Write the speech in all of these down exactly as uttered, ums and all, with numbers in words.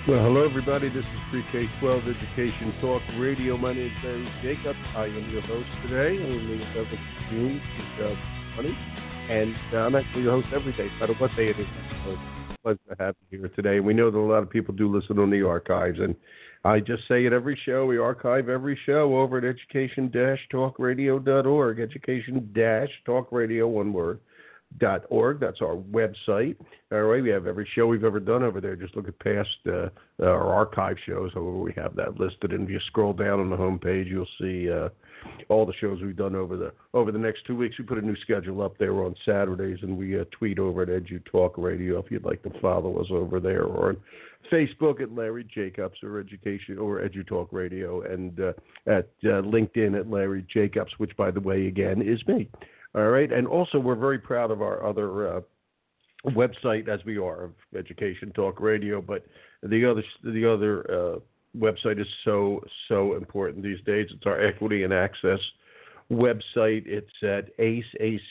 Well, hello, everybody. This is Pre-K twelve Education Talk Radio. My name is Larry Jacobs. I am your host today, on the seventh of June, twenty twenty. And uh, I'm actually your host every day, no matter what day it is. So it's a pleasure to have you here today. We know that a lot of people do listen on the archives, and I just say it every show. We archive every show over at education dash talk radio dot org, education dash talk radio, one word. Dot org. That's our website. All right, we have every show we've ever done over there. Just look at past uh, our archive shows. Over we have that listed, and if you scroll down on the homepage, you'll see uh, all the shows we've done over the over the next two weeks. We put a new schedule up there on Saturdays, and we uh, tweet over at Edu Talk Radio if you'd like to follow us over there, or on Facebook at Larry Jacobs or Education or Edu Talk Radio, and uh, at uh, LinkedIn at Larry Jacobs, which, by the way, again is me. All right, and also we're very proud of our other uh, website, as we are, of Education Talk Radio. But the other the other uh, website is so so important these days. It's our Equity and Access website. It's at ace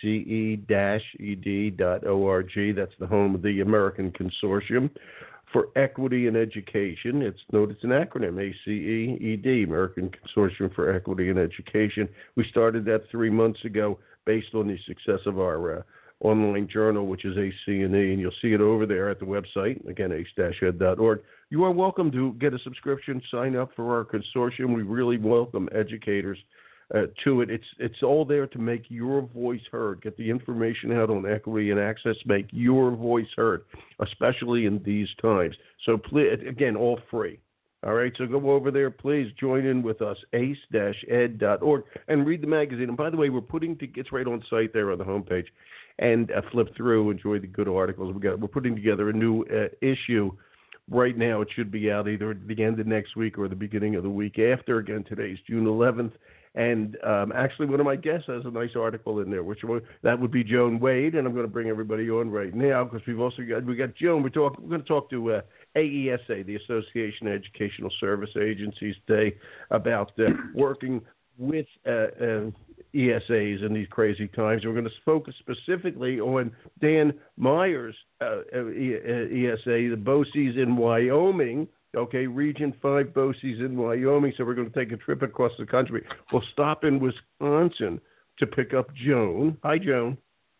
dash ed dot org. That's the home of the American Consortium for Equity in Education. It's note it's an acronym, A C E E D, American Consortium for Equity in Education. We started that three months ago, based on the success of our uh, online journal, which is A C N E, and you'll see it over there at the website, again, ace dash ed dot org. You are welcome to get a subscription, sign up for our consortium. We really welcome educators uh, to it. It's it's all there to make your voice heard, get the information out on equity and access, make your voice heard, especially in these times. So, please, again, all free. All right, so go over there, please join in with us, ace dash ed dot org, and read the magazine. And by the way, we're putting to, it's right on site there on the homepage, and uh, flip through, enjoy the good articles. We got, we're putting together a new uh, issue right now. It should be out either at the end of next week or the beginning of the week after. Again, today's June eleventh, and um, actually one of my guests has a nice article in there, which one, that would be Joan Wade, and I'm going to bring everybody on right now because we've also got we got Joan. We're talking. We're going to talk to Uh, A E S A, the Association of Educational Service Agencies, today about uh, working with uh, uh, E S As in these crazy times. We're going to focus specifically on Dan Myers' uh, E S A, the BOCES in Wyoming. Okay, Region five BOCES in Wyoming. So we're going to take a trip across the country. We'll stop in Wisconsin to pick up Joan. Hi, Joan.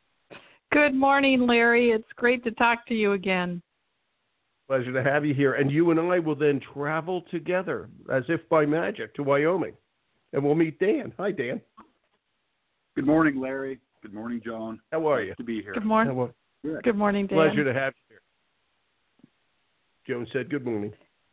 Good morning, Larry. It's great to talk to you again. Pleasure to have you here. And you and I will then travel together, as if by magic, to Wyoming. And we'll meet Dan. Hi, Dan. Good morning, Larry. Good morning, Joan. How are nice you? to be here. Good morning. How are- Good. Good morning, Dan. Pleasure to have you here. Joan said good morning.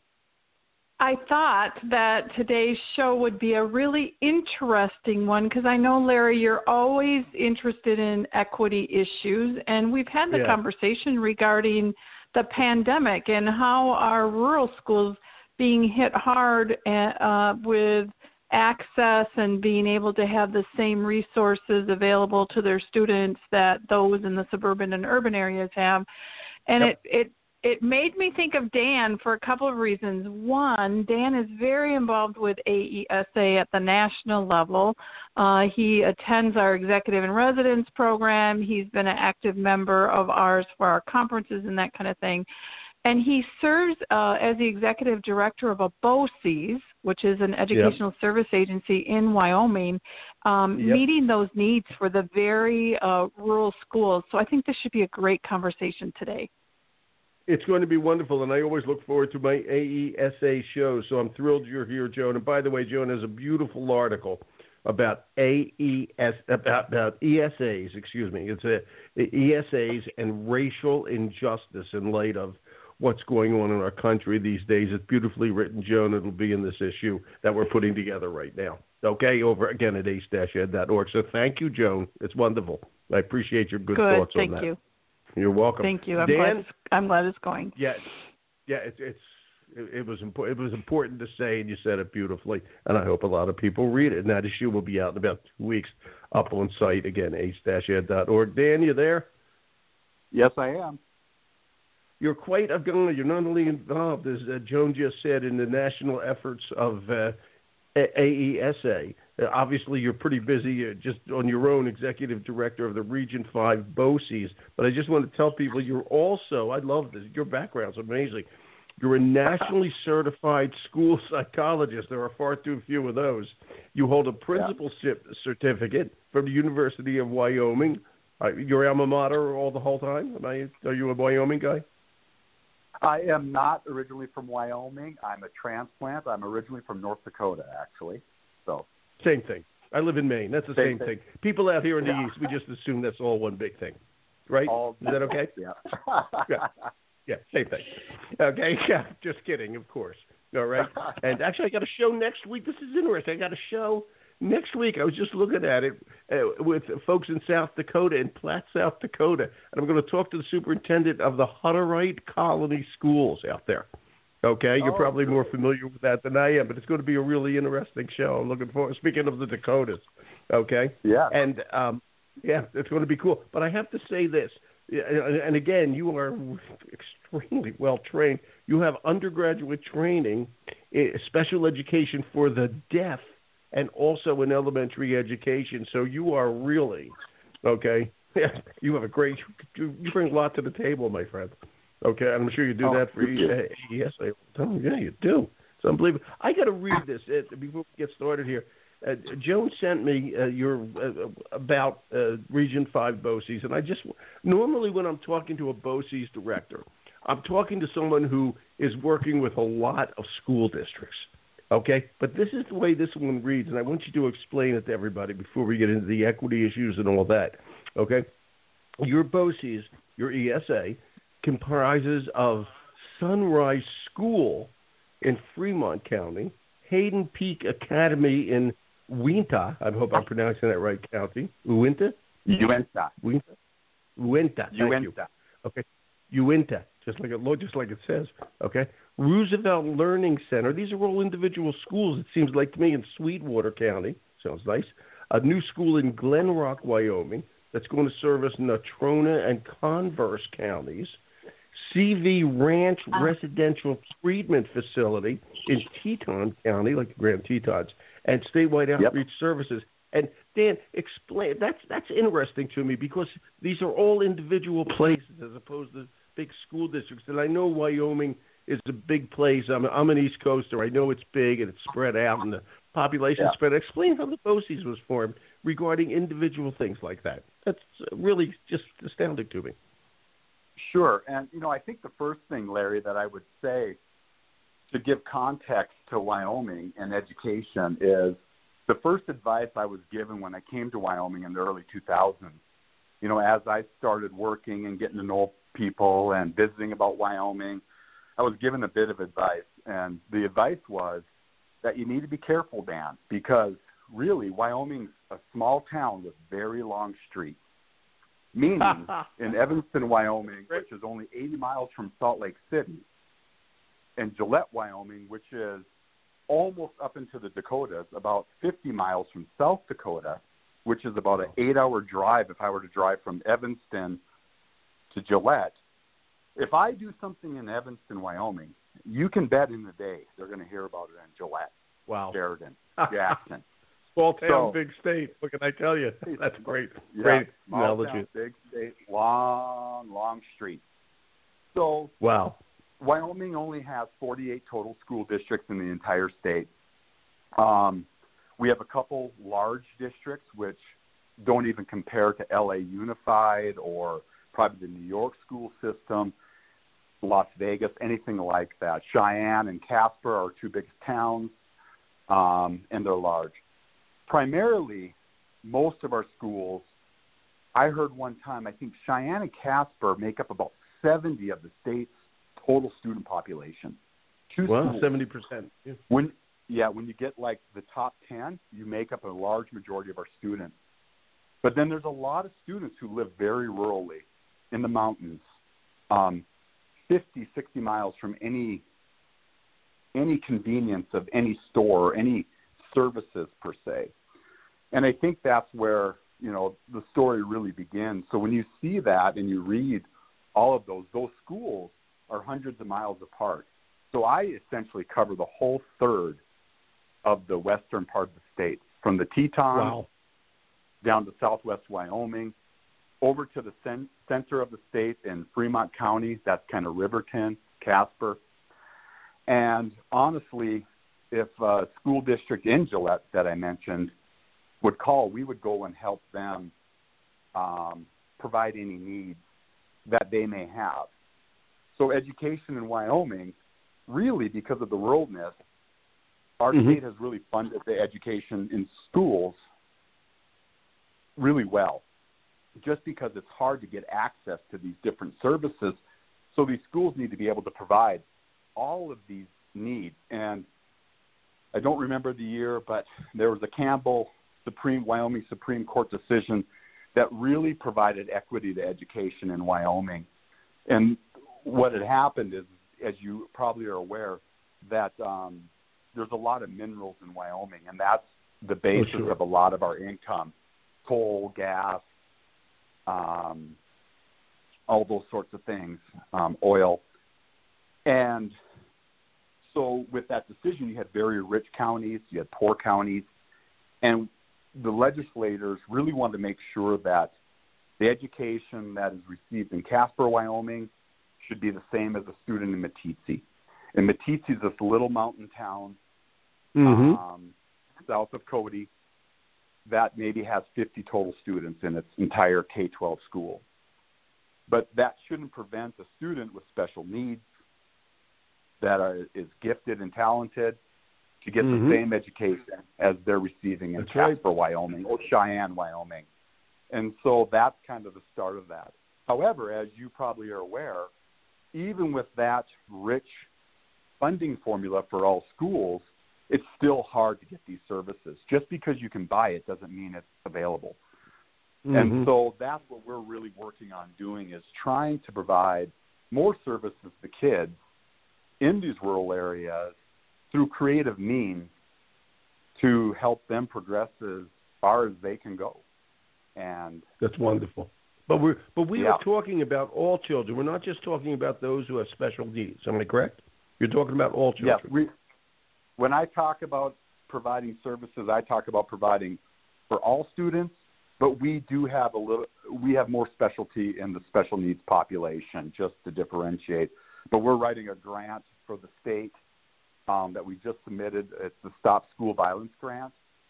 I thought that today's show would be a really interesting one because I know, Larry, you're always interested in equity issues, and we've had the Yeah. conversation regarding the pandemic and how our rural schools being hit hard uh, with access and being able to have the same resources available to their students that those in the suburban and urban areas have. And Yep. it, it It made me think of Dan for a couple of reasons. One, Dan is very involved with A E S A at the national level. Uh, he attends our executive in residence program. He's been an active member of ours for our conferences and that kind of thing. And he serves uh, as the executive director of a BOCES, which is an educational yep. service agency in Wyoming, um, yep. meeting those needs for the very uh, rural schools. So I think this should be a great conversation today. It's going to be wonderful, and I always look forward to my A E S A shows, so I'm thrilled you're here, Joan. And by the way, Joan has a beautiful article about A E S about, about E S As, excuse me. It's a, E S As and racial injustice in light of what's going on in our country these days. It's beautifully written, Joan. It'll be in this issue that we're putting together right now. Okay, over again at ace dash ed dot org. So thank you, Joan. It's wonderful. I appreciate your good, good thoughts thank on that. You. You're welcome. Thank you. I'm, Dan, glad, it's, I'm glad it's going. Yeah, yeah. It's it's it, it was important. It was important to say, and you said it beautifully. And I hope a lot of people read it. And that issue will be out in about two weeks, up on site again, ace dash ed dot org. Dan, you there? Yes, I am. You're quite a guy. You're not only involved, as uh, Joan just said, in the national efforts of uh, A E S A. Uh, obviously, you're pretty busy uh, just on your own, executive director of the Region five BOCES. But I just want to tell people you're also, I love this, your background's amazing. You're a nationally certified school psychologist. There are far too few of those. You hold a principalship yeah. certificate from the University of Wyoming. Uh, your alma mater all the whole time? Am I, are you a Wyoming guy? I am not originally from Wyoming. I'm a transplant. I'm originally from North Dakota, actually. So same thing. I live in Maine. That's the same, same thing. thing. People out here in the yeah. East, we just assume that's all one big thing, right? All Is that okay? Yeah. yeah. Yeah, same thing. Okay, yeah, just kidding, of course. All right. And actually, I got a show next week. This is interesting. I got a show next week. I was just looking at it uh, with folks in South Dakota, in Platte, South Dakota. And I'm going to talk to the superintendent of the Hutterite Colony Schools out there. Okay, you're oh, probably good. more familiar with that than I am, but it's going to be a really interesting show. I'm looking forward. Speaking of the Dakotas, okay, yeah, and um, yeah, it's going to be cool. But I have to say this, and again, you are extremely well trained. You have undergraduate training, special education for the deaf, and also in elementary education. So you are really okay. You have a great. You bring a lot to the table, my friend. Okay, I'm sure you do oh, that for A E S A. Oh, yeah, you do. It's unbelievable. I got to read this uh, before we get started here. Uh, Joan sent me uh, your uh, about uh, Region Five BOCES, and I just normally when I'm talking to a BOCES director, I'm talking to someone who is working with a lot of school districts. Okay, but this is the way this one reads, and I want you to explain it to everybody before we get into the equity issues and all that. Okay, your BOCES, your E S A, comprises of Sunrise School in Fremont County, Hayden Peak Academy in Uinta, I hope I'm pronouncing that right, County. Uinta? Uinta. Uinta? Uinta. Uinta. Okay. Uinta, just like it, just like it says. Okay. Roosevelt Learning Center. These are all individual schools, it seems like to me, in Sweetwater County. Sounds nice. A new school in Glen Rock, Wyoming, that's going to service Natrona and Converse counties. C V Ranch oh. Residential Treatment Facility in Teton County, like the Grand Tetons, and statewide outreach yep. services. And Dan, explain. That's that's interesting to me because these are all individual places as opposed to big school districts. And I know Wyoming is a big place. I'm I'm an East Coaster. I know it's big and it's spread out and the population yeah. spread. Explain how the BOCES was formed regarding individual things like that. That's really just astounding to me. Sure. And, you know, I think the first thing, Larry, that I would say to give context to Wyoming and education is the first advice I was given when I came to Wyoming in the early two thousands. You know, as I started working and getting to know people and visiting about Wyoming, I was given a bit of advice. And the advice was that you need to be careful, Dan, because really Wyoming's a small town with very long streets. Meaning, in Evanston, Wyoming, which is only eighty miles from Salt Lake City, and Gillette, Wyoming, which is almost up into the Dakotas, about fifty miles from South Dakota, which is about an eight-hour drive if I were to drive from Evanston to Gillette. If I do something in Evanston, Wyoming, you can bet in the day they're going to hear about it in Gillette, wow. Sheridan, Jackson. Small town, so, big state. What can I tell you? That's great. Yeah, great small analogy. Town, big state, long, long street. So, wow. Wyoming only has forty-eight total school districts in the entire state. Um, we have a couple large districts which don't even compare to L A Unified or probably the New York school system, Las Vegas, anything like that. Cheyenne and Casper are our two biggest towns, um, and they're large. Primarily, most of our schools, I heard one time, I think Cheyenne and Casper make up about seventy of the state's total student population. Two well, schools. seventy percent. Yeah. When, yeah, when you get like the top ten, you make up a large majority of our students. But then there's a lot of students who live very rurally in the mountains, um, fifty, sixty miles from any any convenience of any store or any services per se. And I think that's where, you know, the story really begins. So when you see that and you read all of those, those schools are hundreds of miles apart. So I essentially cover the whole third of the western part of the state, from the Tetons wow. down to southwest Wyoming, over to the cen- center of the state in Fremont County. That's kind of Riverton, Casper. And honestly, if a school district in Gillette that I mentioned would call, we would go and help them um, provide any needs that they may have. So education in Wyoming, really because of the ruralness, our mm-hmm. state has really funded the education in schools really well, just because it's hard to get access to these different services. So these schools need to be able to provide all of these needs. And I don't remember the year, but there was a Campbell Supreme Wyoming Supreme Court decision that really provided equity to education in Wyoming. And what had happened is, as you probably are aware, that um, there's a lot of minerals in Wyoming, and that's the basis oh, sure. of a lot of our income: coal, gas, um, all those sorts of things, um, oil. And so with that decision, you had very rich counties, you had poor counties, and the legislators really wanted to make sure that the education that is received in Casper, Wyoming, should be the same as a student in Meeteetse. And Meeteetse is this little mountain town mm-hmm. um, south of Cody that maybe has fifty total students in its entire K twelve school. But that shouldn't prevent a student with special needs that are, is gifted and talented to get mm-hmm. the same education as they're receiving in that's Casper, right. Wyoming, or Cheyenne, Wyoming. And so that's kind of the start of that. However, as you probably are aware, even with that rich funding formula for all schools, it's still hard to get these services. Just because you can buy it doesn't mean it's available. Mm-hmm. And so that's what we're really working on doing, is trying to provide more services to kids in these rural areas through creative means to help them progress as far as they can go. And that's wonderful. But we're but we yeah. are talking about all children. We're not just talking about those who have special needs. Am I correct? You're talking about all children. Yes. We, when I talk about providing services, I talk about providing for all students, but we do have a little. We have more specialty in the special needs population, just to differentiate. But we're writing a grant for the state um, that we just submitted. It's the Stop School Violence Grant,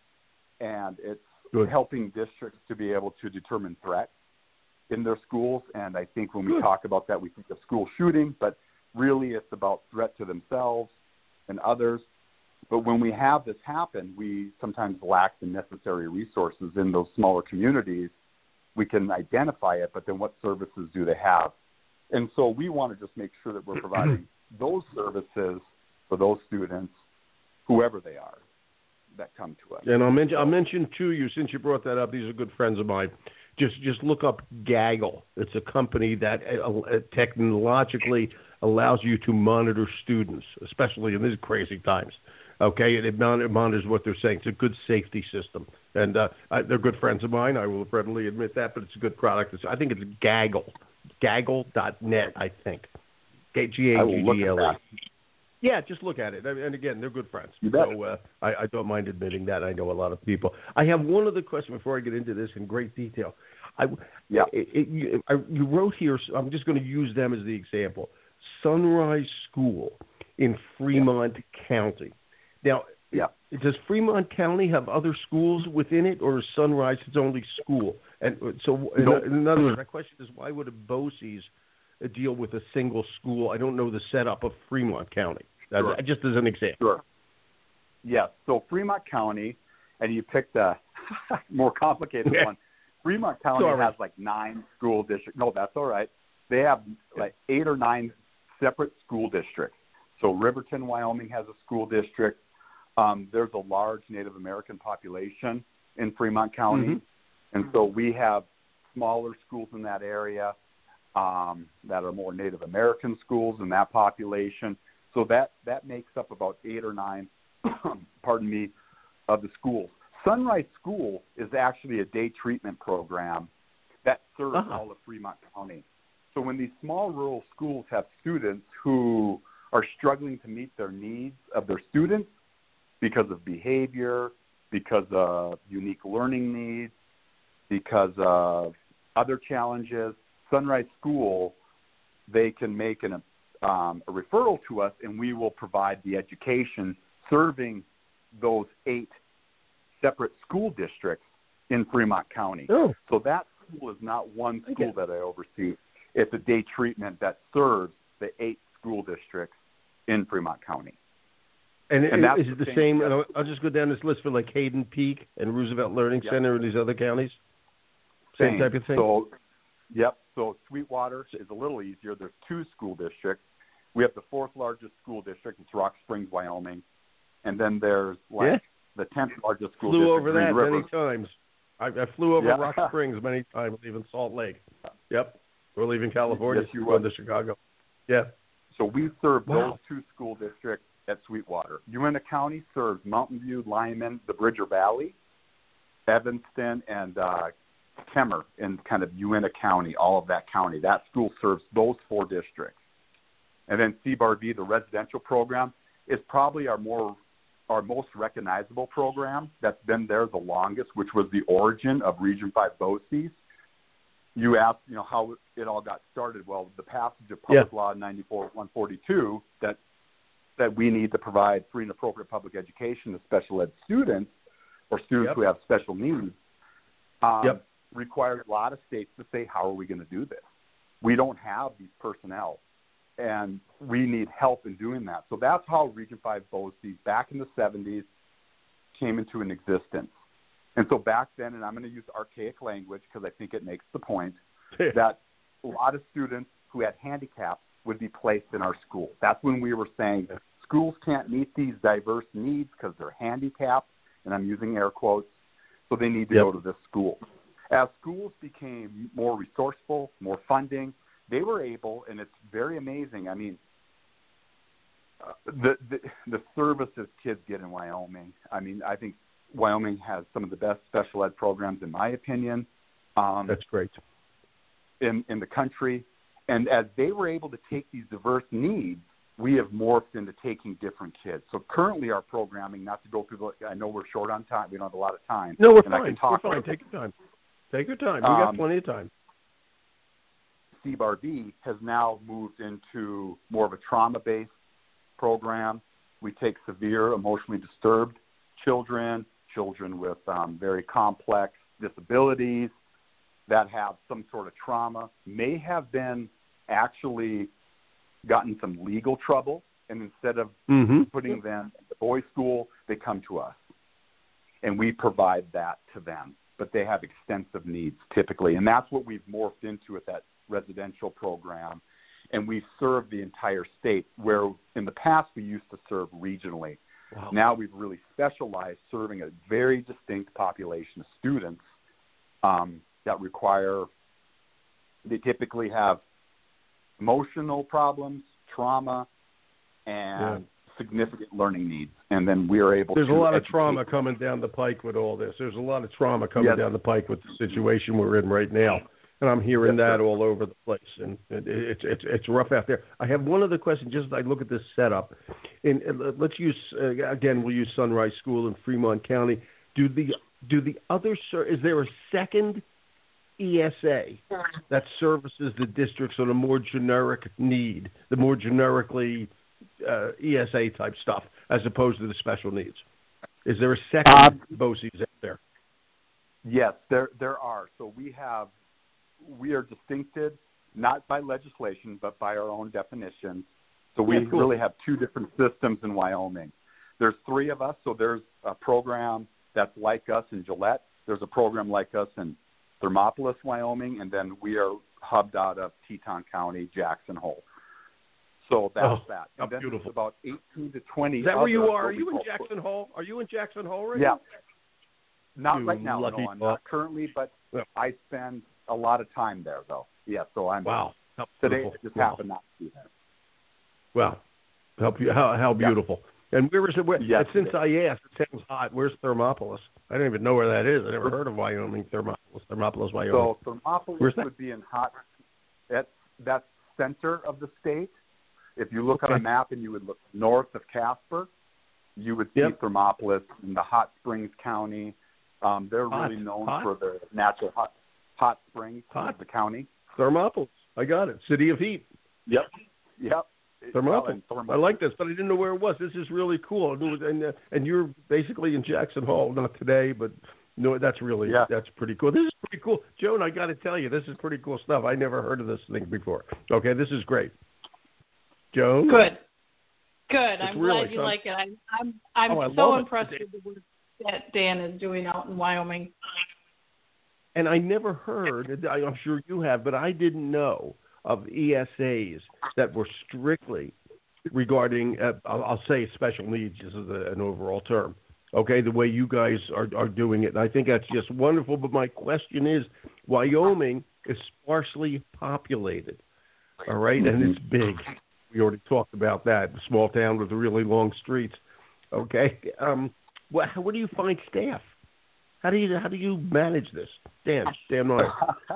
and it's Good. helping districts to be able to determine threats in their schools. And I think when we Good. talk about that, we think of school shooting, but really it's about threat to themselves and others. But when we have this happen, we sometimes lack the necessary resources in those smaller communities. We can identify it, but then what services do they have? And so we want to just make sure that we're providing those services for those students, whoever they are, that come to us. And I'll mention, I'll mention to you, since you brought that up, these are good friends of mine. Just just look up Gaggle. It's a company that uh, technologically allows you to monitor students, especially in these crazy times. Okay, and it monitors what they're saying. It's a good safety system. And uh, I, they're good friends of mine. I will readily admit that, but it's a good product. It's, I think it's Gaggle. Gaggle dot net, I think. G A G G L E. Yeah, just look at it. And again, they're good friends. You bet. So uh, I, I don't mind admitting that. I know a lot of people. I have one other question before I get into this in great detail. I, yeah. It, it, you, I, you wrote here, so I'm just going to use them as the example, Sunrise School in Fremont yeah. County. Now, yeah. does Fremont County have other schools within it, or is Sunrise its only school? And so, nope. in, in other words, my question is, why would a BOCES deal with a single school? I don't know the setup of Fremont County. Sure. Just as an example. Sure. Yes. So Fremont County, and you picked a more complicated yeah. one. Fremont County Sorry. has like nine school districts. No, that's all right. They have like eight or nine separate school districts. So Riverton, Wyoming has a school district. Um, there's a large Native American population in Fremont County. Mm-hmm. And so we have smaller schools in that area um, that are more Native American schools in that population. So that, that makes up about eight or nine, pardon me, of the schools. Sunrise School is actually a day treatment program that serves uh-huh. all of Fremont County. So when these small rural schools have students who are struggling to meet their needs of their students because of behavior, because of unique learning needs, because of other challenges, Sunrise School, they can make an um, a referral to us, and we will provide the education serving those eight separate school districts in Fremont County. Oh. So that school is not one school Okay. that I oversee. It's a day treatment that serves the eight school districts in Fremont County. And, And and that's is it the the same- same? And I'll, I'll just go down this list for like Hayden Peak and Roosevelt Learning Yep. Center and these other counties? Same, type of thing? So, yep. So Sweetwater is a little easier. There's two school districts. We have the fourth largest school district. It's Rock Springs, Wyoming. And then there's like Yeah. the tenth largest school Flew district, over Green that River. many times. I, I flew over Yeah. Rock Springs many times, even Salt Lake. Yep. We're leaving California, Yes, you going were. to Chicago. Yeah. So we serve Wow. those two school districts at Sweetwater. Uintah County serves Mountain View, Lyman, the Bridger Valley, Evanston, and uh, Kemmer in kind of Uintah County, all of that county. That school serves those four districts. And then C B A R V, the residential program, is probably our more our most recognizable program that's been there the longest, which was the origin of Region five BOCES. You asked, you know, how it all got started. Well, the passage of Public Yeah. Law ninety-four one forty-two that that we need to provide free and appropriate public education to special ed students or students Yep. who have special needs um, Yep. required a lot of states to say, how are we going to do this? We don't have these personnel, and we need help in doing that. So that's how Region five BOCES back in the seventies came into an existence. And so back then, and I'm going to use archaic language because I think it makes the point, that a lot of students who had handicaps would be placed in our school. That's when we were saying schools can't meet these diverse needs because they're handicapped, and I'm using air quotes, so they need to Yep. go to this school. As schools became more resourceful, more funding, they were able, and it's very amazing. I mean, uh, the, the the services kids get in Wyoming. I mean, I think Wyoming has some of the best special ed programs, in my opinion. Um, That's great. in, in the country. And as they were able to take these diverse needs, we have morphed into taking different kids. So currently our programming, not to go through the, I know we're short on time. We don't have a lot of time. No, we're and I fine. can talk We're fine. about- Take your time. Take your time. We got Um, plenty of time. C B A R V has now moved into more of a trauma-based program. We take severe emotionally disturbed children, children with um, very complex disabilities that have some sort of trauma, may have been actually gotten some legal trouble, and instead of Mm-hmm. putting them in the boys' school, they come to us, and we provide that to them. But they have extensive needs typically, and that's what we've morphed into at that residential program, and we serve the entire state, where in the past we used to serve regionally. Wow. Now we've really specialized serving a very distinct population of students um, that require, they typically have emotional problems, trauma, and Yeah. significant learning needs. And then we are able There's to a lot of educate- trauma coming down the pike with all this. There's a lot of trauma coming Yes. down the pike with the situation we're in right now. And I'm hearing Yes, that sir. all over the place, and it, it's it's it's rough out there. I have one other question. Just as I look at this setup, and uh, let's use uh, again. We'll use Sunrise School in Fremont County. Do the do the other ser- is there a second E S A that services the districts on a more generic need, the more generically uh, E S A type stuff, as opposed to the special needs? Is there a second Uh, BOCES out there? Yes, there there are. So we have, we are distincted not by legislation, but by our own definitions. So we Yeah, cool. really have two different systems in Wyoming. There's three of us. So there's a program that's like us in Gillette. There's a program like us in Thermopolis, Wyoming, and then we are hubbed out of Teton County, Jackson Hole. So that's Oh, that. how And then beautiful. there's about eighteen to twenty. Is that where you other are? Are what we you in call- Jackson Hole? Are you in Jackson Hole right Yeah. now? Not You right now. lucky No, I'm fuck. not currently, but Yeah. I spend a lot of time there, though. Yeah, so I'm Wow. How today. beautiful. It just Wow. happened not to be there. Wow. How, beau- how, how Yeah. beautiful. And where is it? Where, Yes, and since it is. I asked, it sounds hot. Where's Thermopolis? I don't even know where that is. I never heard of Wyoming, Thermopolis, Thermopolis, Wyoming. So Thermopolis Where's that? would be in hot. That's that's center of the state. If you look on a Okay. map and you would look north of Casper, you would see Yep. Thermopolis in the Hot Springs County. Um, they're Hot. really known Hot. for their natural hot hot springs Hot. of the county. Thermopolis. I got it. City of Heat. Yep. Yep. Thermopylae. I like this, but I didn't know where it was. This is really cool. And uh, and you're basically in Jackson Hole, not today, but no, that's really yeah. that's pretty cool. This is pretty cool, Joan. I got to tell you, this is pretty cool stuff. I never heard of this thing before. Okay, this is great. Joan, good, good. It's I'm really glad you something. like it. I'm I'm I'm oh, so impressed with the work that Dan is doing out in Wyoming. And I never heard. I'm sure you have, but I didn't know of E S As that were strictly regarding, uh, I'll, I'll say special needs. This is a, an overall term. Okay, the way you guys are, are doing it. And I think that's just wonderful. But my question is, Wyoming is sparsely populated, all right? Mm-hmm. And it's big. We already talked about that. A small town with really long streets. Okay. Um, what, what do you find staff? How do you how do you manage this? Dan, Dan Meyer.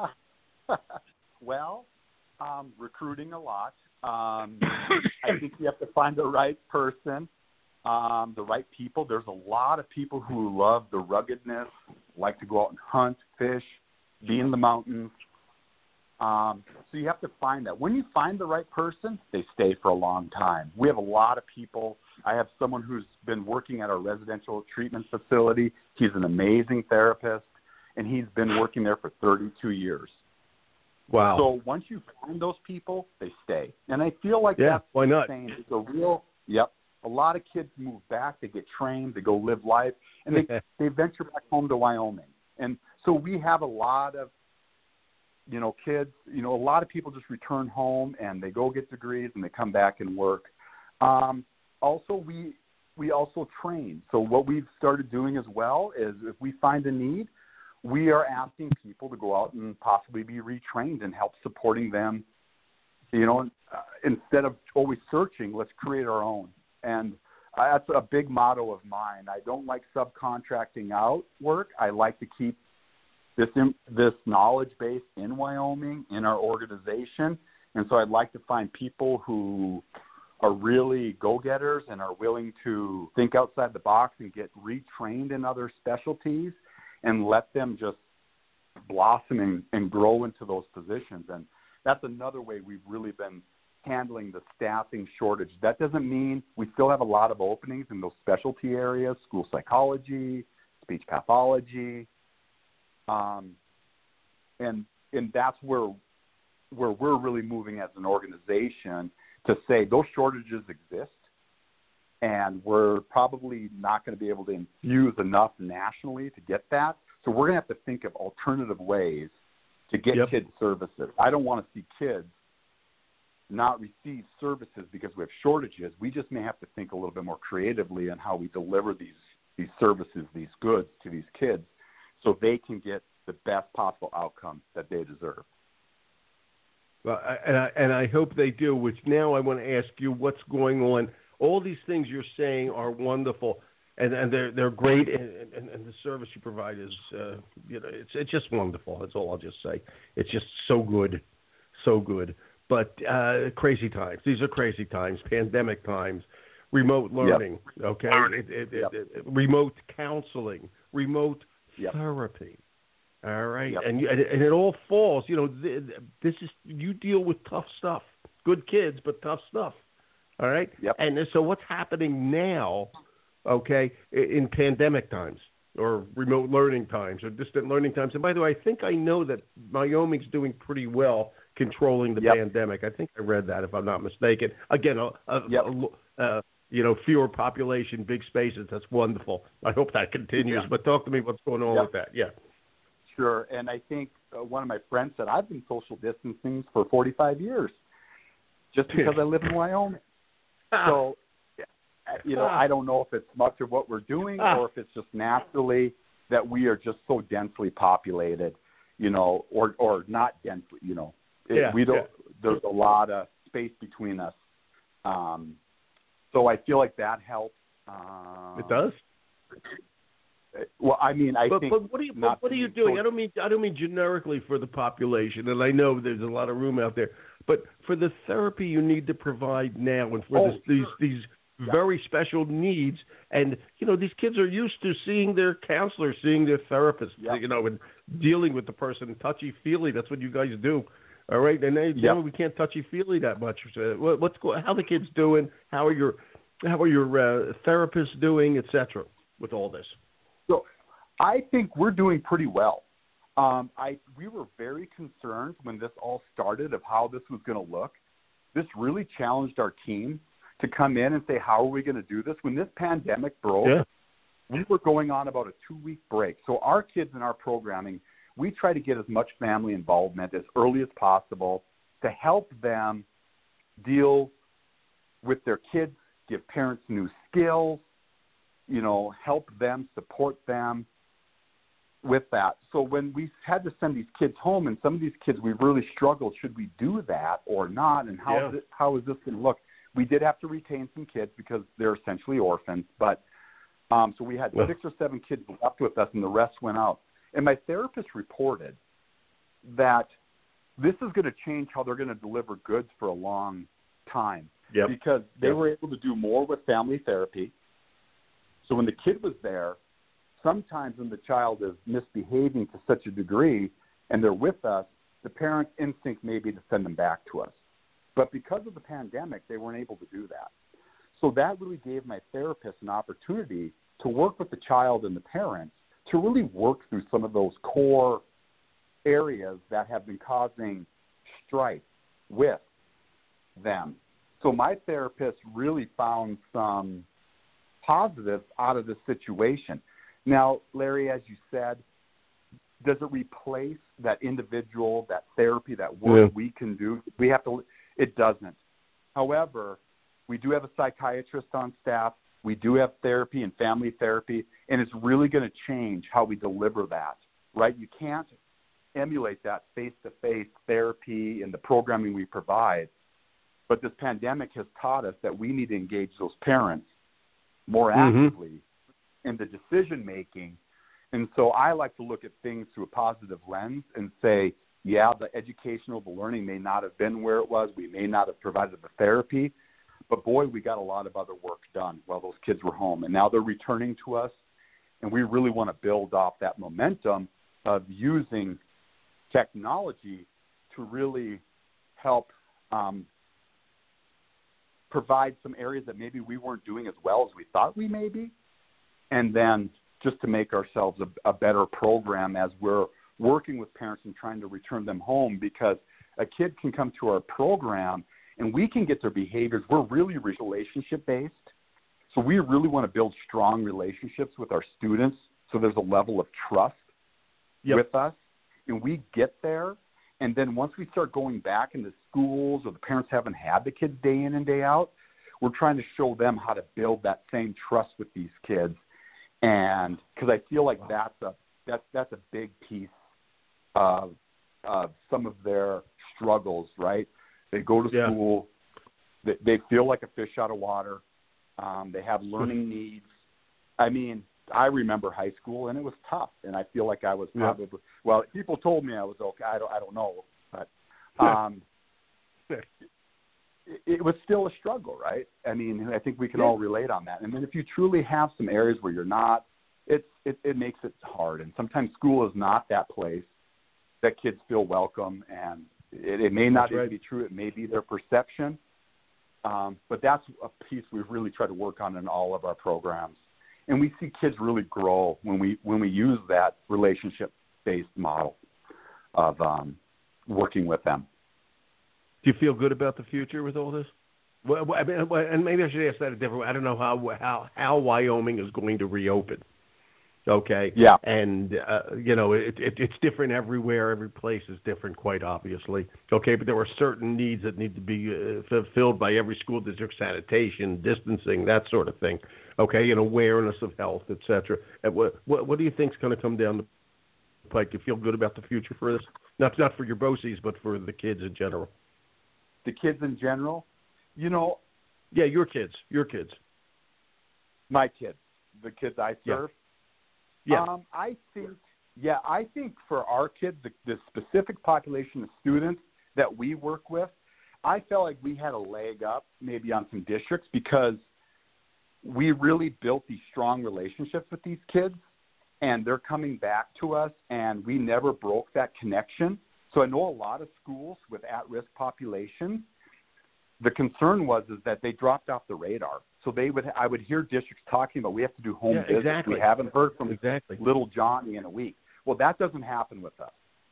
Well, um, recruiting a lot. Um, I think you have to find the right person, um, the right people. There's a lot of people who love the ruggedness, like to go out and hunt, fish, be in the mountains. Um, so you have to find that. When you find the right person, they stay for a long time. We have a lot of people. I have someone who's been working at our residential treatment facility. He's an amazing therapist, and he's been working there for thirty-two years. Wow. So once you find those people, they stay. And I feel like yeah, that's why not? Saying it's a real, yep. A lot of kids move back. They get trained. They go live life, and they, they venture back home to Wyoming. And so we have a lot of, you know, kids, you know, a lot of people just return home and they go get degrees and they come back and work. Um, also, we we also train. So what we've started doing as well is if we find a need, we are asking people to go out and possibly be retrained and help supporting them. You know, uh, instead of always searching, let's create our own. And uh, that's a big motto of mine. I don't like subcontracting out work. I like to keep this this knowledge base in Wyoming, in our organization. And so I'd like to find people who are really go-getters and are willing to think outside the box and get retrained in other specialties and let them just blossom and, and grow into those positions. And that's another way we've really been handling the staffing shortage. That doesn't mean we still have a lot of openings in those specialty areas, school psychology, speech pathology, um, and and that's where where we're really moving as an organization to say those shortages exist, and we're probably not going to be able to infuse enough nationally to get that. So we're going to have to think of alternative ways to get yep. kids services. I don't want to see kids not receive services because we have shortages. We just may have to think a little bit more creatively on how we deliver these these services, these goods to these kids so they can get the best possible outcome that they deserve. Well, and I, and I hope they do, which now I want to ask you what's going on. All these things you're saying are wonderful, and, and they're they're great, and, and, and the service you provide is, uh, you know, it's it's just wonderful. That's all I'll just say. It's just so good, so good. But uh, crazy times. These are crazy times, pandemic times, remote learning, yep. okay, it, it, yep. it, it, remote counseling, remote yep. therapy. All right, yep. and, you, and and it all falls. You know, th- this is you deal with tough stuff. Good kids, but tough stuff. All right, yep. and so what's happening now? Okay, in pandemic times or remote learning times or distant learning times. And by the way, I think I know that Wyoming's doing pretty well controlling the yep. pandemic. I think I read that, if I'm not mistaken. Again, a, a, yep. a, a you know, fewer population, big spaces. That's wonderful. I hope that continues. Yeah. But talk to me what's going on yep. with that. Yeah. Sure, and I think uh, one of my friends said, I've been social distancing for forty-five years just because I live in Wyoming. Ah. So, you know, ah. I don't know if it's much of what we're doing ah. or if it's just naturally that we are just so densely populated, you know, or, or not densely, you know. It, yeah, we don't. Yeah. There's a lot of space between us. Um, so I feel like that helps. Uh, it does? Well, I mean, I but, think. But what are you? But what are you doing? I don't mean. I don't mean generically for the population, and I know there's a lot of room out there. But for the therapy you need to provide now, and for oh, this, these these yeah. very special needs, and you know, these kids are used to seeing their counselor, seeing their therapist, yeah. you know, and dealing with the person touchy feely. That's what you guys do. All right, and then Yep. we can't touchy feely that much. So what- what's go- how the kids doing? How are your how are your uh, therapists doing, et cetera, with all this? So I think we're doing pretty well. Um, I we were very concerned when this all started of how this was going to look. This really challenged our team to come in and say, how are we going to do this? When this pandemic broke, Yeah. we were going on about a two-week break. So our kids in our programming, we try to get as much family involvement as early as possible to help them deal with their kids, give parents new skills, you know, help them, support them with that. So when we had to send these kids home, and some of these kids, we really struggled, should we do that or not, and how, Yeah. is, it, how is this going to look? We did have to retain some kids because they're essentially orphans, but um, so we had Well. six or seven kids left with us, and the rest went out. And my therapist reported that this is going to change how they're going to deliver goods for a long time. Yep. Because they Yep. were able to do more with family therapy. So when the kid was there, sometimes when the child is misbehaving to such a degree and they're with us, the parent's instinct may be to send them back to us. But because of the pandemic, they weren't able to do that. So that really gave my therapist an opportunity to work with the child and the parents to really work through some of those core areas that have been causing strife with them. So my therapist really found some positives out of this situation. Now, Larry, as you said, does it replace that individual, that therapy, that work Yeah. we can do? We have to. It doesn't. However, we do have a psychiatrist on staff. We do have therapy and family therapy, and it's really going to change how we deliver that, right? You can't emulate that face-to-face therapy and the programming we provide. But this pandemic has taught us that we need to engage those parents more Mhm. actively in the decision-making. And so I like to look at things through a positive lens and say, yeah, the educational, the learning may not have been where it was. We may not have provided the therapy. But, boy, we got a lot of other work done while those kids were home. And now they're returning to us, and we really want to build off that momentum of using technology to really help um, provide some areas that maybe we weren't doing as well as we thought we may be, and then just to make ourselves a, a better program as we're working with parents and trying to return them home, because a kid can come to our program and we can get their behaviors. We're really relationship-based, so we really want to build strong relationships with our students so there's a level of trust Yep. with us, and we get there. And then once we start going back into schools or the parents haven't had the kids day in and day out, we're trying to show them how to build that same trust with these kids. And because I feel like that's a that's that's a big piece of of some of their struggles, right? They go to Yeah. school, they, they feel like a fish out of water. Um, they have learning needs. I mean, I remember high school, and it was tough, and I feel like I was Yeah. probably well. People told me I was okay. I don't I don't know, but um, it, it was still a struggle, right? I mean, I think we can Yeah. all relate on that. And then if you truly have some areas where you're not, it's it, it makes it hard. And sometimes school is not that place that kids feel welcome, and it, it may not That's even right. be true. It may be their perception, um, but that's a piece we really try to work on in all of our programs. And we see kids really grow when we when we use that relationship-based model of um, working with them. Do you feel good about the future with all this? Well, I mean, and maybe I should ask that a different way. I don't know how how how Wyoming is going to reopen. Okay. Yeah. And uh, you know, it, it it's different everywhere. Every place is different, quite obviously. Okay, but there are certain needs that need to be uh, fulfilled by every school district: sanitation, distancing, that sort of thing. Okay, and awareness of health, et cetera. And what what what do you think is going to come down the pike? Do you feel good about the future for this? Not not for your B O C Es, but for the kids in general. The kids in general, you know, Yeah, your kids, your kids. my kids, the kids I serve. Yeah. Um, I think, yeah, I think for our kids, the, the specific population of students that we work with, I felt like we had a leg up maybe on some districts because we really built these strong relationships with these kids, and they're coming back to us, and we never broke that connection. So I know a lot of schools with at-risk populations, the concern was is that they dropped off the radar. So they would, I would hear districts talking about we have to do home yeah, visits. exactly. We haven't heard from exactly. little Johnny in a week. Well, that doesn't happen with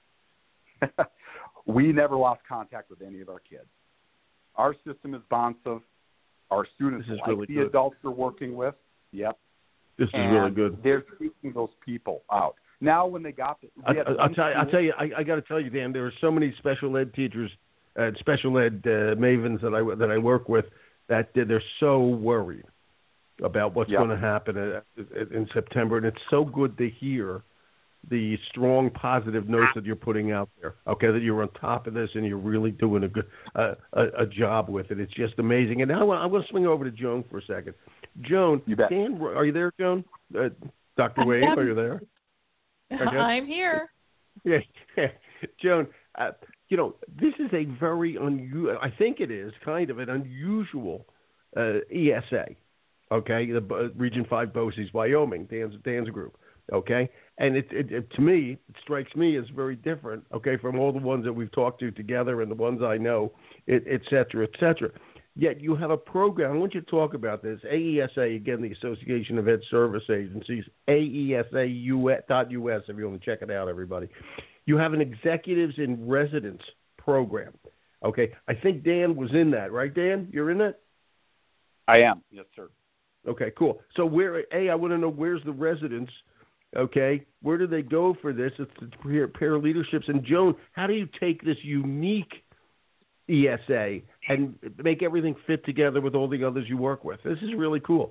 us. We never lost contact with any of our kids. Our system is responsive. Our students like really the good. adults they're working with. Yep. This is and really good. They're seeking those people out. Now, when they got the, I, I, I'll, tell you, I'll tell you, I, I got to tell you, Dan, there are so many special ed teachers, uh, special ed uh, mavens that I, that I work with that they're so worried about what's yep. going to happen in, in September. And it's so good to hear the strong positive notes that you're putting out there, okay, that you're on top of this and you're really doing a good uh, a, a job with it. It's just amazing. And now I'm going to swing over to Joan for a second. Joan, you bet. Dan, are you there, Joan? Uh, Doctor Wade, are you there? I'm here. Yeah, yeah. Joan, uh, you know, this is a very unusual, I think it is kind of an unusual uh, E S A, okay, the uh, Region five BOCES, Wyoming, Dan's, Dan's group, okay? And it, it, it, to me, it strikes me as very different, okay, from all the ones that we've talked to together and the ones I know, et, et cetera, et cetera. Yet you have a program. I want you to talk about this. A E S A, again, the Association of Ed Service Agencies, A E S A dot U S, if you want to check it out, everybody. You have an Executives in Residence program. Okay, I think Dan was in that, right, Dan? You're in that? I am, yes, sir. Okay, cool. So where, A, I want to know where's the residence, okay? Where do they go for this? It's the peer, peer leaderships. And Joan, how do you take this unique E S A and make everything fit together with all the others you work with? This is really cool.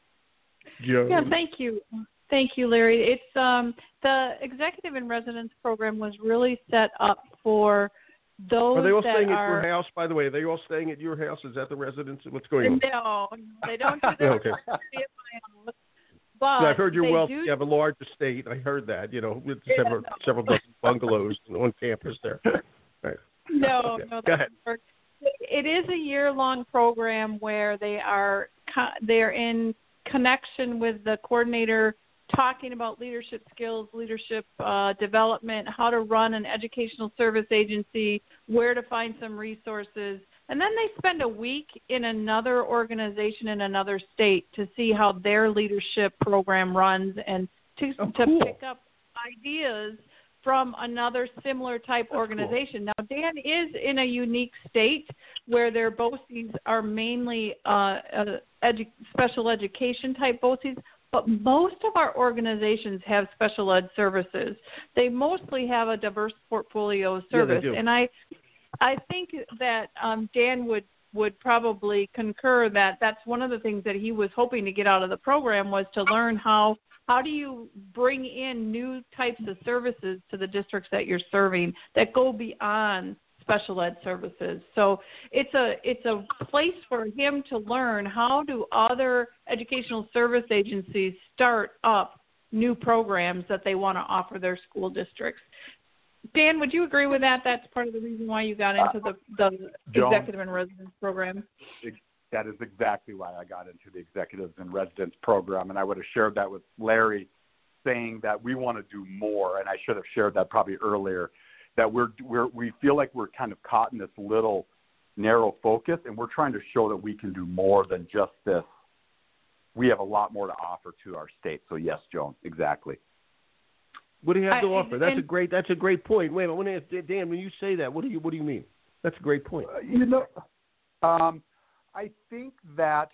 Joan. Yeah, thank you. Thank you, Larry. It's um, the Executive in Residence program was really set up for those Are they all that staying are, at your house, by the way? Are they all staying at your house? Is that the residence? What's going on? No, they don't do that. Okay. At my house. But yeah, I've heard you're wealthy. Do, you have a large estate. I heard that, you know, with yeah, several, no. several dozen bungalows on campus there. Right. No, okay. no. Go ahead. Work. It is a year-long program where they are they're in connection with the coordinator talking about leadership skills, leadership uh, development, how to run an educational service agency, where to find some resources. And then they spend a week in another organization in another state to see how their leadership program runs and to, oh, to cool. pick up ideas from another similar type That's organization. Cool. Now, Dan is in a unique state where their BOCES are mainly uh, uh, edu- special education type BOCES, but most of our organizations have special ed services. They mostly have a diverse portfolio of service. Yeah, they do. And I I think that um, Dan would, would probably concur that that's one of the things that he was hoping to get out of the program was to learn how how do you bring in new types of services to the districts that you're serving that go beyond special ed services. So it's a it's a place for him to learn how do other educational service agencies start up new programs that they want to offer their school districts. Dan, would you agree with that? That's part of the reason why you got into the, the Joan, Executive in Residence program. That is exactly why I got into the Executives in Residence program, and I would have shared that with Larry, saying that we want to do more, and I should have shared that probably earlier, that we're, we're we feel like we're kind of caught in this little narrow focus, and we're trying to show that we can do more than just this. We have a lot more to offer to our state. So yes, Joan, exactly. What do you have to I, offer? That's and, a great. That's a great point. Wait, I want to ask Dan. When you say that, what do you what do you mean? That's a great point. Uh, you know, um, I think that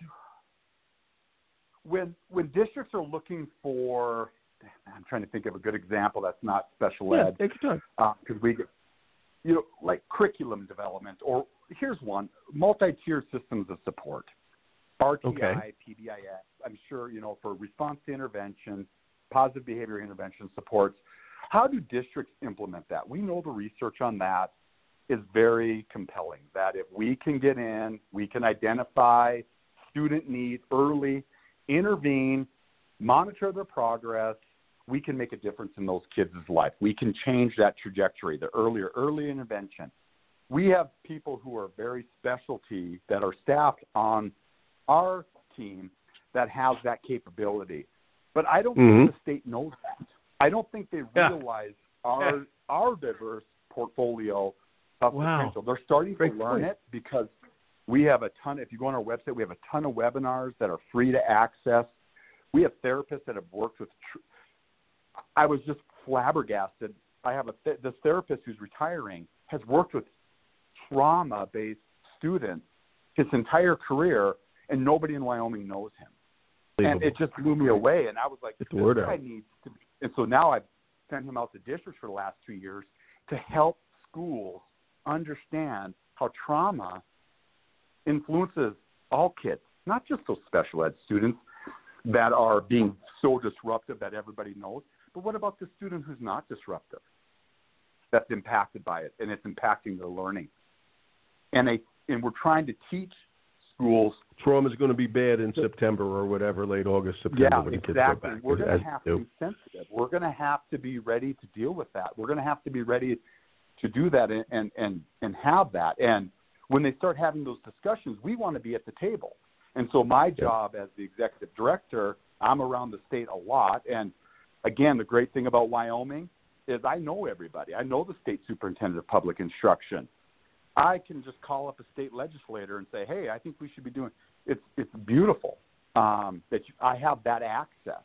when when districts are looking for, I'm trying to think of a good example that's not special yeah, ed. Take your time. Because uh, we, you know, like curriculum development, or here's one: multi-tiered systems of support. R T I, okay. P B I S. I'm sure you know for response to intervention. Positive behavior intervention supports. How do districts implement that? We know the research on that is very compelling, that if we can get in, we can identify student need early, intervene, monitor their progress, we can make a difference in those kids' life. We can change that trajectory, the earlier, early intervention. We have people who are very specialty that are staffed on our team that have that capability. But I don't mm-hmm. think the state knows that. I don't think they realize yeah. our yeah. our diverse portfolio of Wow. potential. They're starting Great to learn point. it because we have a ton. If you go on our website, we have a ton of webinars that are free to access. We have therapists that have worked with. Tr- I was just flabbergasted. I have a th- this therapist who's retiring has worked with trauma-based students his entire career, and nobody in Wyoming knows him. And it just blew me away. And I was like, this guy needs to be. And so now I've sent him out to districts for the last two years to help schools understand how trauma influences all kids, not just those special ed students that are being so disruptive that everybody knows, but what about the student who's not disruptive, that's impacted by it, and it's impacting their learning? And, they, and we're trying to teach schools. Trauma is going to be bad in September or whatever, late August, September. Yeah, when exactly. The kids go back. We're going to have do. to be sensitive. We're going to have to be ready to deal with that. We're going to have to be ready to do that and, and, and, and have that. And when they start having those discussions, we want to be at the table. And so my job as the executive director, I'm around the state a lot. And, again, the great thing about Wyoming is I know everybody. I know the state superintendent of public instruction. I can just call up a state legislator and say, hey, I think we should be doing – it's it's beautiful um, that you, I have that access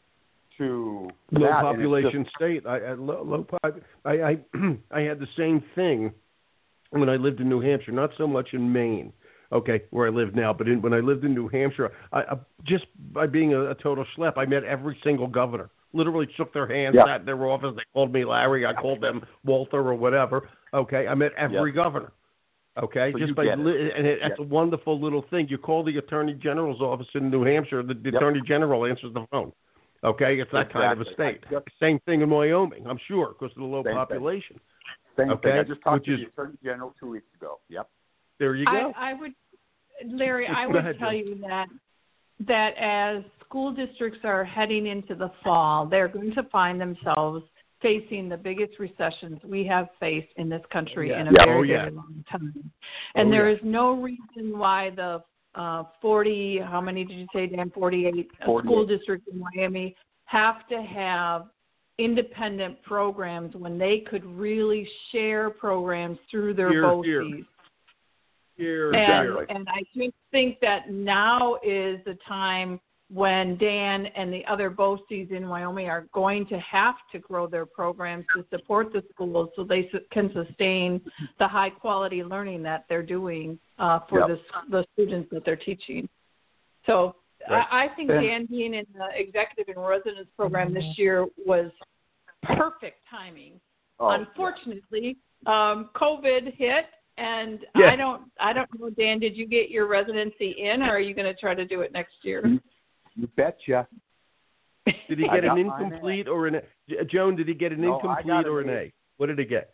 to low that. population just, state. I, I low, low I, I I had the same thing when I lived in New Hampshire, not so much in Maine, okay, where I live now, but in, when I lived in New Hampshire, I, I, just by being a, a total schlep, I met every single governor. Literally shook their hands, yeah. sat in their office. They called me Larry. I called them Walter or whatever. Okay, I met every yeah. governor. Okay, so just by li- and it, that's yeah. a wonderful little thing. You call the Attorney General's office in New Hampshire, the, the yep. Attorney General answers the phone. Okay, it's that exactly. kind of a state. Yep. Same thing in Wyoming, I'm sure, because of the low Same population. Thing. Same okay, thing. I just talked Which to is, the Attorney General two weeks ago. Yep. There you go. I, I would, Larry, I Go would ahead, tell Jim. you that that as school districts are heading into the fall, they're going to find themselves facing the biggest recessions we have faced in this country yeah. in a yeah. very, oh, yeah. very long time. And oh, there yeah. is no reason why the uh, forty, how many did you say, Dan, forty-eight, forty-eight school districts in Miami have to have independent programs when they could really share programs through their Here, B O here. Cs. Here, And, here. and I just think that now is the time when Dan and the other B O Cs in Wyoming are going to have to grow their programs to support the schools so they su- can sustain the high-quality learning that they're doing uh, for Yep. the, the students that they're teaching. So Right. I, I think And- Dan being in the executive and residence program this year was perfect timing. Oh, Unfortunately, um, COVID hit, and Yeah. I don't, I don't know, Dan. Did you get your residency in, or are you going to try to do it next year? You, you betcha. Did he I get an got mine incomplete or an A? Joan, did he get an No, I incomplete got or an an A. A? What did he get?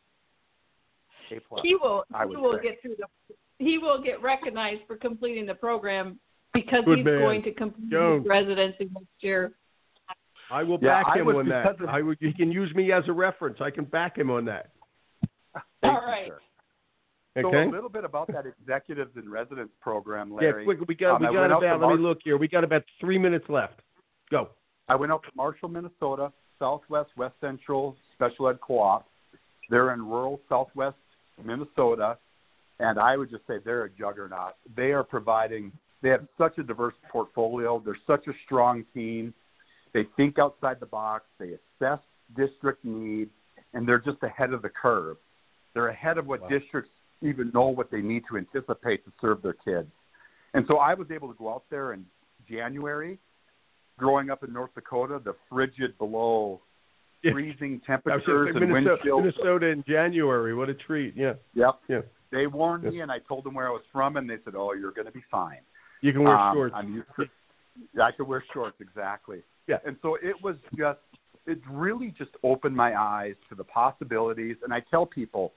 A plus. He will, I he would will say. get through the, he will get recognized for completing the program because Good he's man. going to complete Joan. his residency next year. I will Yeah, back I him was on that. because of- I would, he can use me as a reference. I can back him on that. Thank All you, right. sir. Okay. So a little bit about that executives in residence program, Yeah, Larry. quick. We got Um, we I got went out to about. Let me Mar- look here. We got about three minutes left. Go. I went out to Marshall, Minnesota, Southwest West Central Special Ed Co-op. They're in rural Southwest Minnesota, and I would just say they're a juggernaut. They are providing. They have such a diverse portfolio. They're such a strong team. They think outside the box. They assess district need, and they're just ahead of the curve. They're ahead of what Wow. districts even know what they need to anticipate to serve their kids. And so I was able to go out there in January. Growing up in North Dakota, the frigid below Yeah. freezing I was just temperatures saying, and wind Minnesota, chills. Minnesota in January. What a treat. Yeah. Yep. Yeah. They warned Yes. me, and I told them where I was from, and they said, "Oh, you're going to be fine." You can wear Um, shorts. I'm used to, yeah, I could wear shorts, exactly. Yeah. And so it was just, it really just opened my eyes to the possibilities. And I tell people,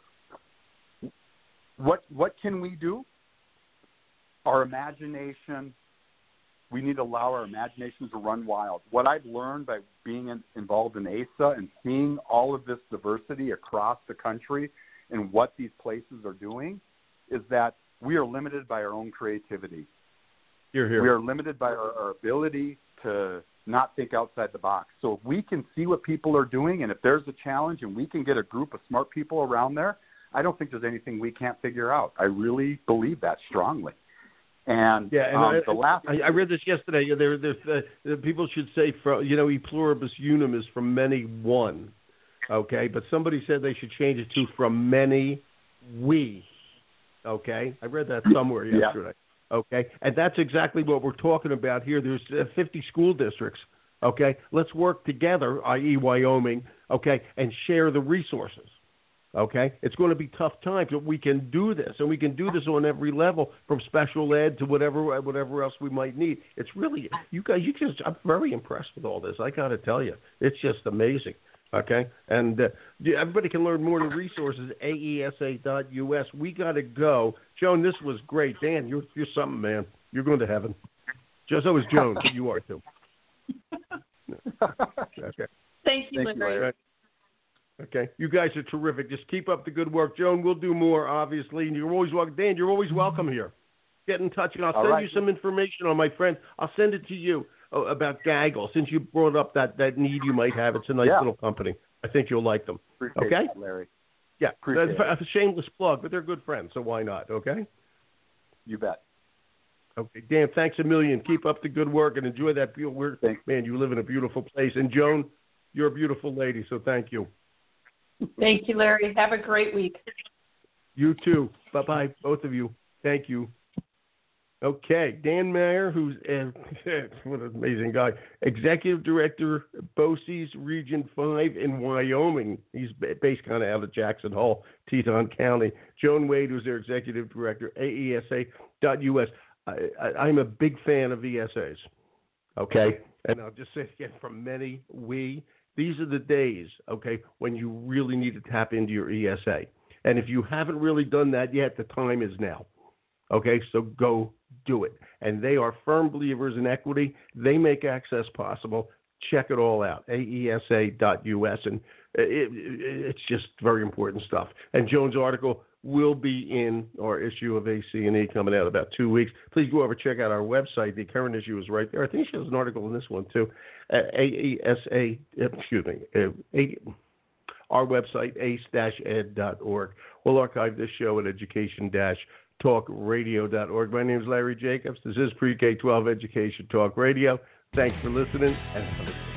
what what can we do? Our imagination, we need to allow our imaginations to run wild. What I've learned by being in, involved in A S A and seeing all of this diversity across the country and what these places are doing is that we are limited by our own creativity. Here, here. We are limited by our, our ability to not think outside the box. So if we can see what people are doing, and if there's a challenge and we can get a group of smart people around there, I don't think there's anything we can't figure out. I really believe that strongly. And, yeah, and um, I, the last I, I read this yesterday. There, there, there, uh, people should say, from, you know, e pluribus unum is from many one, okay? But somebody said they should change it to from many we, okay? I read that somewhere yesterday. Yeah. Okay, and that's exactly what we're talking about here. There's uh, fifty school districts, okay? Let's work together, that is. Wyoming, okay, and share the resources, okay? It's going to be tough times, but we can do this, and we can do this on every level, from special ed to whatever whatever else we might need. It's really, you guys, you just, I'm very impressed with all this. I got to tell you, it's just amazing. Okay, and uh, everybody can learn more of the resources at A E S A dot U S. We got to go. Joan, this was great. Dan, you're you're something, man. You're going to heaven. Just so is Joan, but you are too. Okay. Thank you, Thank Larry. you, Larry. Okay, you guys are terrific. Just keep up the good work. Joan, we'll do more, obviously. And you're always welcome. Dan, you're always welcome here. Get in touch, and I'll All send right. you some information on my friend. I'll send it to you. Oh, about Gaggle, since you brought up that, that need you might have. It's a nice yeah. little company. I think you'll like them. Appreciate okay? that, Larry. Yeah, Appreciate that's a shameless plug, but they're good friends, so why not, okay? You bet. Okay, Dan, thanks a million. Keep up the good work and enjoy that beautiful work. Man, you live in a beautiful place. And Joan, you're a beautiful lady, so thank you. Thank you, Larry. Have a great week. You too. Bye-bye, both of you. Thank you. Okay, Dan Mayer, who's uh, what an amazing guy, Executive Director, BOCES Region five in Wyoming. He's based kind of out of Jackson Hole, Teton County. Joan Wade, who's their Executive Director, A E S A dot U S. I, I, I'm a big fan of E S As, okay? And I'll just say it again, from many, we, these are the days, okay, when you really need to tap into your E S A. And if you haven't really done that yet, the time is now. Okay, so go do it. And they are firm believers in equity. They make access possible. Check it all out, A E S A dot U S. And it, it, it's just very important stuff. And Joan's article will be in our issue of A C and E coming out in about two weeks. Please go over and check out our website. The current issue is right there. I think she has an article in this one, too. Uh, A E S A, excuse me, uh, A, our website, ace dash ed dot org. We'll archive this show at education dash talk radio dot org. My name is Larry Jacobs. This is Pre K twelve Education Talk Radio. Thanks for listening, and have a